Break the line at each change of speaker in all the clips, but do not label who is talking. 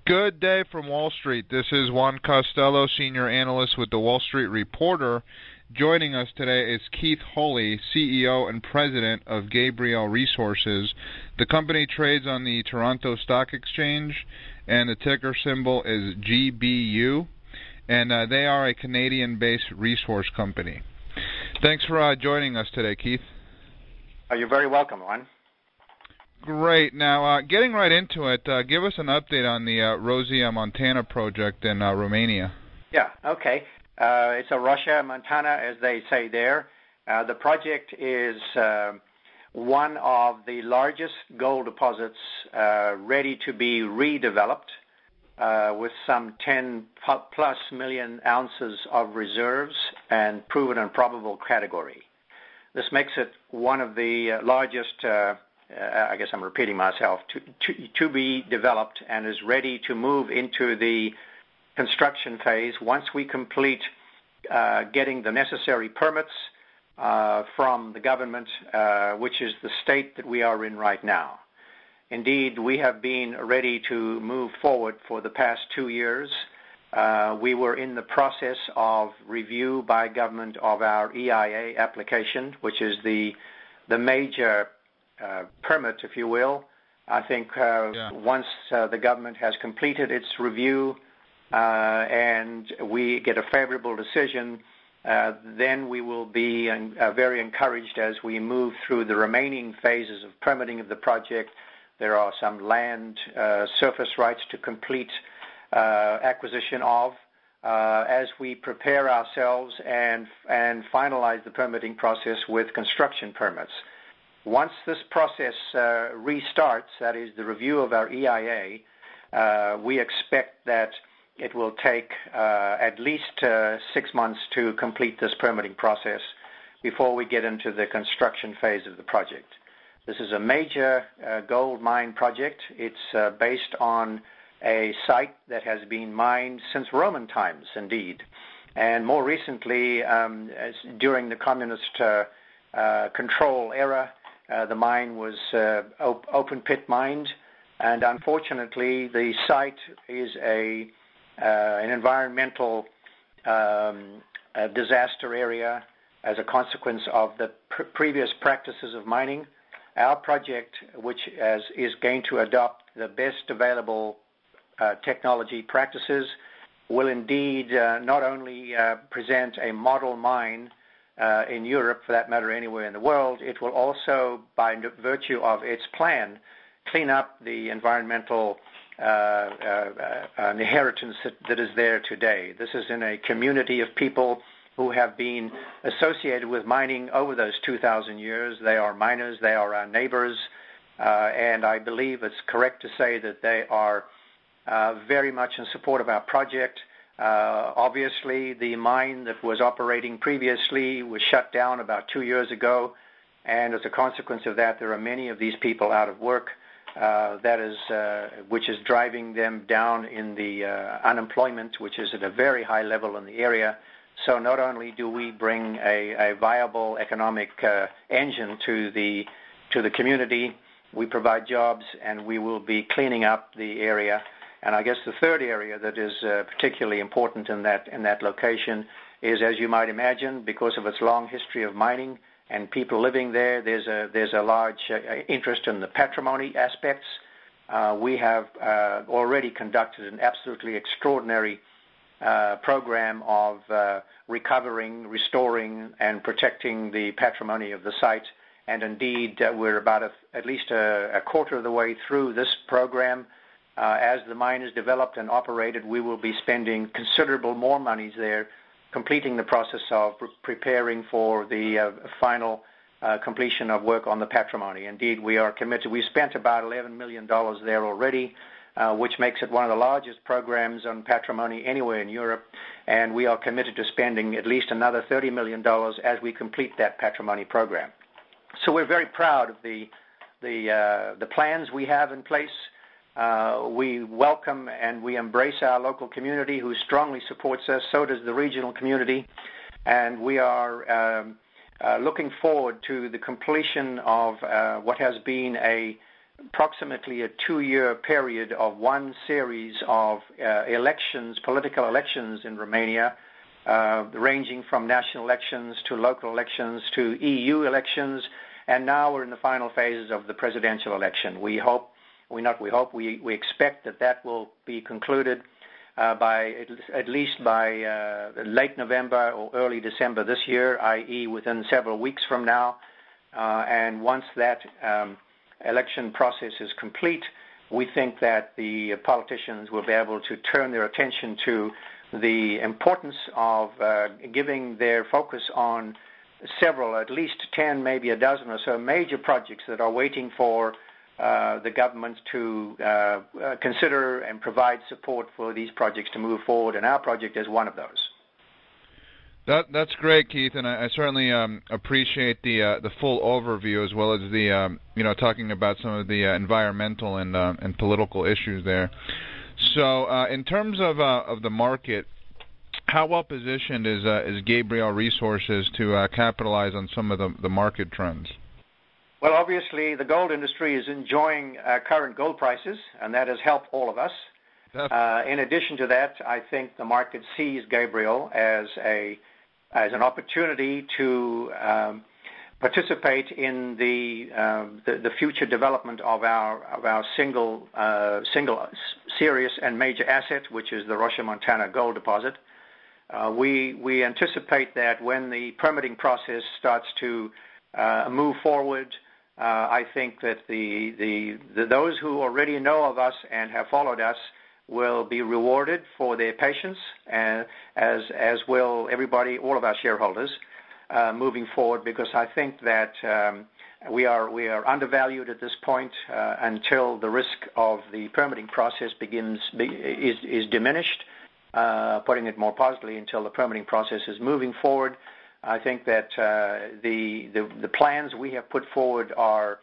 Good day from Wall Street. This is Juan Costello, Senior Analyst with the Wall Street Reporter. Joining us today is Keith Hooley, CEO and President of Gabriel Resources. The company trades on the Toronto Stock Exchange, and the ticker symbol is GBU, and they are a Canadian-based resource company. Thanks for joining us today, Keith.
You're very welcome, Juan.
Great. Now, getting right into it, give us an update on the Rosia Montana project in Romania.
Yeah, okay. It's a Rosia Montana, as they say there. The project is one of the largest gold deposits ready to be redeveloped with some 10-plus million ounces of reserves and proven and probable category. This makes it one of the largest I guess I'm repeating myself, to be developed and is ready to move into the construction phase once we complete getting the necessary permits from the government, which is the state that we are in right now. Indeed, we have been ready to move forward for the past 2 years. We were in the process of review by government of our EIA application, which is the major permit, if you will. I think once the government has completed its review and we get a favorable decision, then we will be very encouraged as we move through the remaining phases of permitting of the project. There are some land surface rights to complete acquisition of as we prepare ourselves and finalize the permitting process with construction permits. Once this process restarts, that is the review of our EIA, we expect that it will take at least 6 months to complete this permitting process before we get into the construction phase of the project. This is a major gold mine project. It's based on a site that has been mined since Roman times, indeed. And more recently, during the communist control era, the mine was open pit mined, and unfortunately the site is an environmental disaster area as a consequence of the previous practices of mining. Our project, which is going to adopt the best available technology practices, will indeed not only present a model mine in Europe, for that matter, anywhere in the world, it will also, by virtue of its plan, clean up the environmental inheritance that is there today. This is in a community of people who have been associated with mining over those 2,000 years. They are miners, they are our neighbors, and I believe it's correct to say that they are very much in support of our project. Obviously, the mine that was operating previously was shut down about 2 years ago, and as a consequence of that, there are many of these people out of work, which is driving them down in the unemployment, which is at a very high level in the area. So not only do we bring a viable economic engine to the community, we provide jobs, and we will be cleaning up the area. And I guess the third area that is particularly important in that location is, as you might imagine, because of its long history of mining and people living there, there's a large interest in the patrimony aspects. We have already conducted an absolutely extraordinary program of recovering, restoring, and protecting the patrimony of the site. And indeed, we're about at least a quarter of the way through this program. As the mine is developed and operated, we will be spending considerable more monies there, completing the process of preparing for the final completion of work on the patrimony. Indeed, we are committed. We spent about $11 million there already, which makes it one of the largest programs on patrimony anywhere in Europe, and we are committed to spending at least another $30 million as we complete that patrimony program. So we're very proud of the plans we have in place. We welcome and we embrace our local community who strongly supports us. So does the regional community. And we are looking forward to the completion of what has been a approximately a 2-year period of one series of elections, political elections in Romania, ranging from national elections to local elections to EU elections, and now we're in the final phases of the presidential election. We expect that will be concluded at least by late November or early December this year, i.e. within several weeks from now. And once that election process is complete, we think that the politicians will be able to turn their attention to the importance of giving their focus on several, at least 10, maybe a dozen or so major projects that are waiting for the government to consider and provide support for these projects to move forward, and our project is one of those.
That's great, Keith, and I certainly appreciate the full overview, as well as the talking about some of the environmental and political issues there. So, in terms of the market, how well positioned is Gabriel Resources to capitalize on some of the market trends?
Well, obviously, the gold industry is enjoying current gold prices, and that has helped all of us. In addition to that, I think the market sees Gabriel as an opportunity to participate in the future development of our single serious and major asset, which is the Roșia-Montana gold deposit. We anticipate that when the permitting process starts to move forward, I think that those who already know of us and have followed us will be rewarded for their patience, as will everybody, all of our shareholders, moving forward, because I think that we are undervalued at this point until the risk of the permitting process is diminished. Putting it more positively, until the permitting process is moving forward, I think that the plans we have put forward are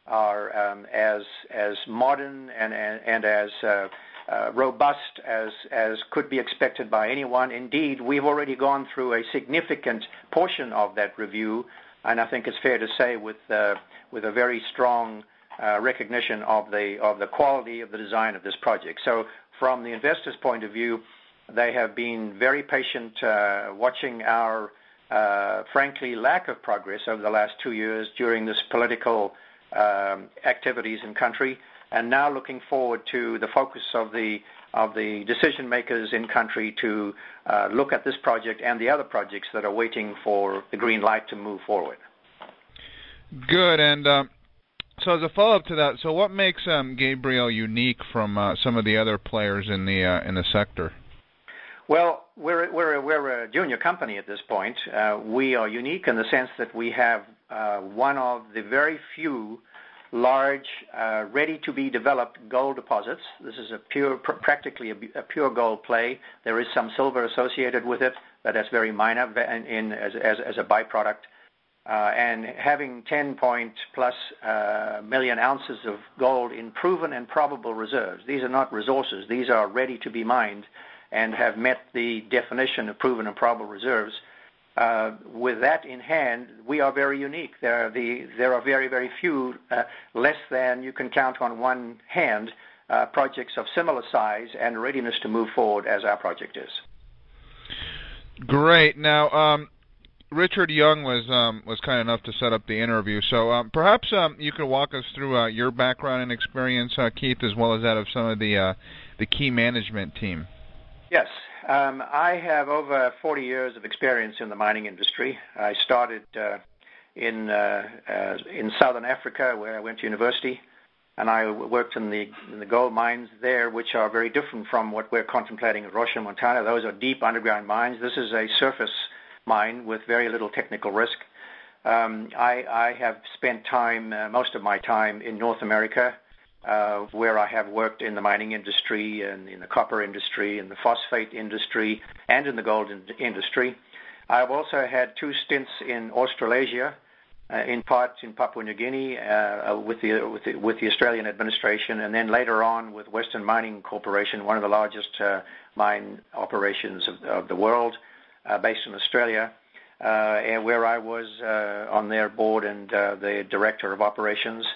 as modern and as robust as could be expected by anyone. Indeed, we've already gone through a significant portion of that review, and I think it's fair to say with a very strong recognition of the quality of the design of this project. So, from the investors' point of view, they have been very patient watching our frankly lack of progress over the last 2 years during this political activities in country, and now looking forward to the focus of the decision makers in country to look at this project and the other projects that are waiting for the green light to move forward.
Good. And so as a follow-up to that, so what makes Gabriel unique from some of the other players in the sector?
Well, we're a junior company at this point. We are unique in the sense that we have one of the very few large, ready-to-be-developed gold deposits. This is practically a pure gold play. There is some silver associated with it, but that's very minor as a byproduct. And having 10+ million ounces of gold in proven and probable reserves. These are not resources. These are ready to be mined and have met the definition of proven and probable reserves. With that in hand, we are very unique. There are very, very few, less than you can count on one hand, projects of similar size and readiness to move forward as our project is.
Great. Now, Richard Young was kind enough to set up the interview, so perhaps you could walk us through your background and experience, Keith, as well as that of some of the key management team.
Yes. I have over 40 years of experience in the mining industry. I started in Southern Africa, where I went to university, and I worked in the gold mines there, which are very different from what we're contemplating at Roșia-Montana. Those are deep underground mines. This is a surface mine with very little technical risk. I have spent most of my time in North America, where I have worked in the mining industry and in the copper industry, in the phosphate industry, and in the gold industry. I've also had 2 stints in Australasia, in part in Papua New Guinea with the Australian administration, and then later on with Western Mining Corporation, one of the largest mine operations of the world, based in Australia, and where I was on their board and the director of operations.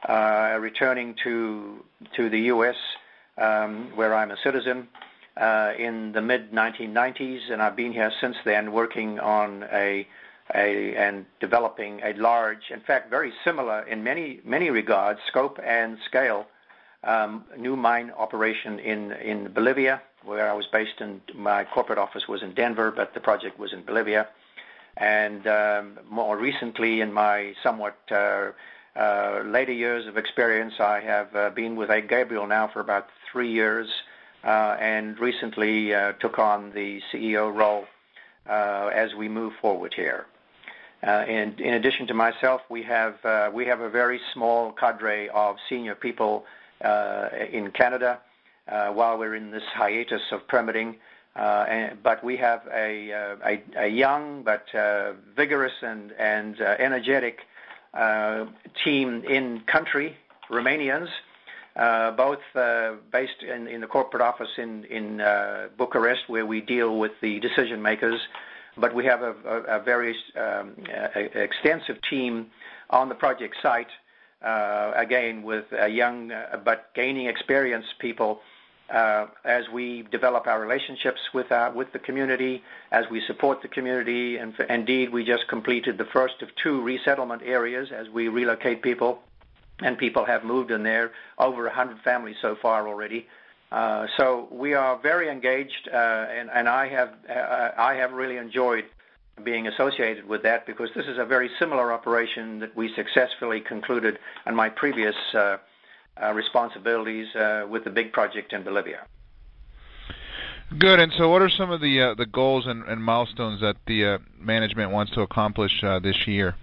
returning to the U.S., where I'm a citizen, in the mid-1990s, and I've been here since then working on and developing a large, in fact, very similar in many regards, scope and scale, new mine operation in Bolivia, where I was based. My corporate office was in Denver, but the project was in Bolivia. And more recently, in my somewhat later years of experience, I have been with Gabriel now for about 3 years, and recently took on the CEO role as we move forward here. And in addition to myself, we have a very small cadre of senior people in Canada while we're in this hiatus of permitting. But we have a young but vigorous and energetic team in country, Romanians, both based in the corporate office in Bucharest, where we deal with the decision makers. But we have a very extensive team on the project site, again with young but gaining experience people, as we develop our relationships with the community, as we support the community. And indeed, we just completed the first of 2 resettlement areas as we relocate people, and people have moved in there, over 100 families so far already. So we are very engaged, and I have really enjoyed being associated with that, because this is a very similar operation that we successfully concluded in my previous responsibilities with the big project in Bolivia.
Good. And so what are some of the goals and milestones that the management wants to accomplish this year?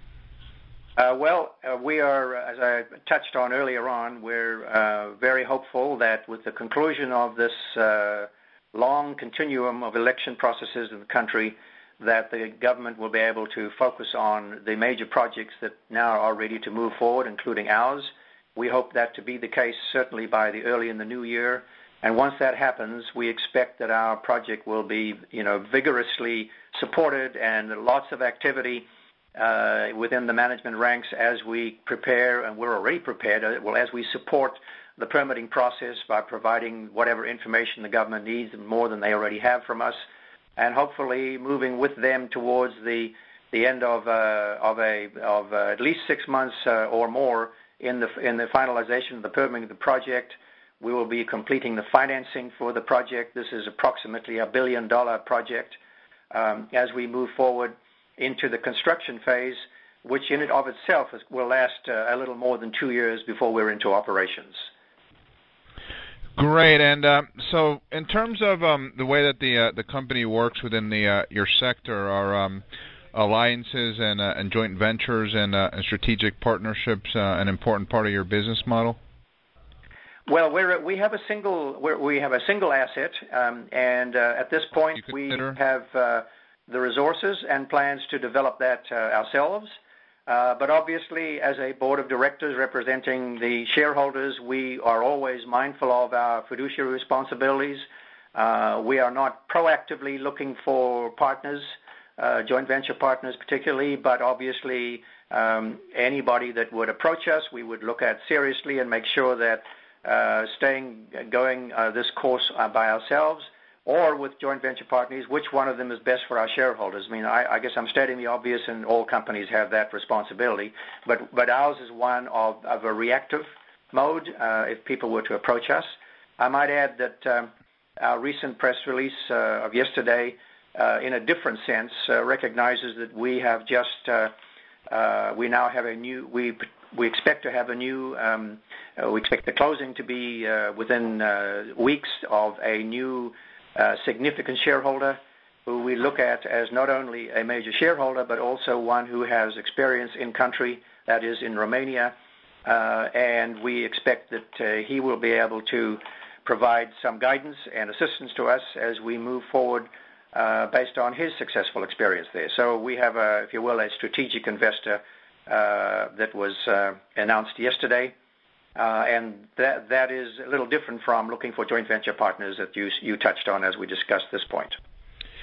We are, as I touched on earlier on, we're very hopeful that with the conclusion of this long continuum of election processes in the country, that the government will be able to focus on the major projects that now are ready to move forward, including ours. We hope that to be the case certainly by early in the new year. And once that happens, we expect that our project will be, vigorously supported, and lots of activity within the management ranks as we prepare, and we're already prepared, as we support the permitting process by providing whatever information the government needs, more than they already have from us, and hopefully moving with them towards the end of at least 6 months or more in the finalization of the permitting of the project. We will be completing the financing for the project. This is approximately $1 billion project. As we move forward into the construction phase, which in and of itself will last a little more than 2 years before we're into operations. Great. And so in terms of the way that the company works within your sector, are alliances and joint ventures and strategic partnerships an important part of your business model?
Well, we have a single asset, and at this point we have the resources and plans to develop that ourselves. But obviously, as a board of directors representing the shareholders, we are always mindful of our fiduciary responsibilities. We are not proactively looking for partners, joint venture partners particularly, but obviously anybody that would approach us, we would look at seriously and make sure that going this course by ourselves or with joint venture partners, which one of them is best for our shareholders. I mean, I guess I'm stating the obvious, and all companies have that responsibility, but ours is one of a reactive mode if people were to approach us. I might add that our recent press release of yesterday, in a different sense, recognizes that we have we now have a new, we expect to have a new, we expect the closing to be within weeks of a new significant shareholder who we look at as not only a major shareholder, but also one who has experience in country, that is in Romania, and we expect that he will be able to provide some guidance and assistance to us as we move forward based on his successful experience there. So we have, if you will, a strategic investor that was announced yesterday, and that is a little different from looking for joint venture partners that you touched on as we discussed this point.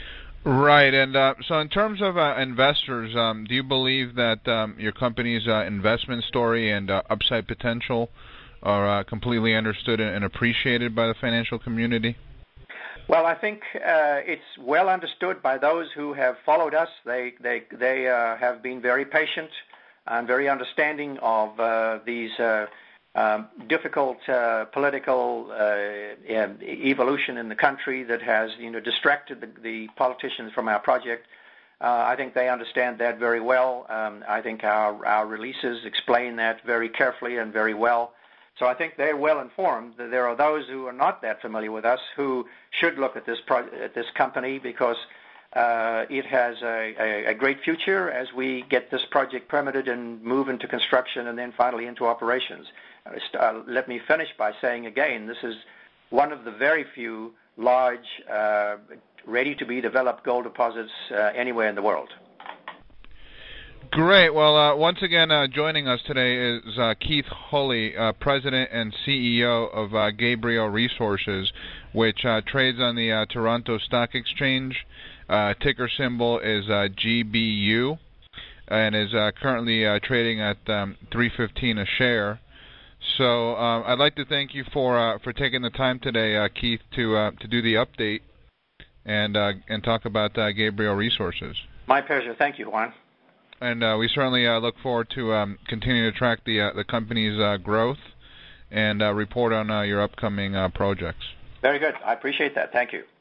Right, and so in terms of investors, do you believe that your company's investment story and upside potential are completely understood and appreciated by the financial community?
Well, I think it's well understood by those who have followed us. They have been very patient and very understanding of these difficult political evolution in the country that has, distracted the politicians from our project. I think they understand that very well. I think our releases explain that very carefully and very well. So I think they're well informed. There are those who are not that familiar with us who should look at this company because it has a great future as we get this project permitted and move into construction and then finally into operations. Let me finish by saying again, this is one of the very few large, ready-to-be-developed gold deposits anywhere in the world.
Great. Well, once again, joining us today is Keith Hulley, President and CEO of Gabriel Resources, which trades on the Toronto Stock Exchange. Ticker symbol is GBU, and is currently trading at $3.15 a share. So I'd like to thank you for taking the time today, Keith, to do the update and talk about Gabriel Resources.
My pleasure. Thank you, Juan.
And we certainly look forward to continuing to track the company's growth and report on your upcoming projects.
Very good. I appreciate that. Thank you.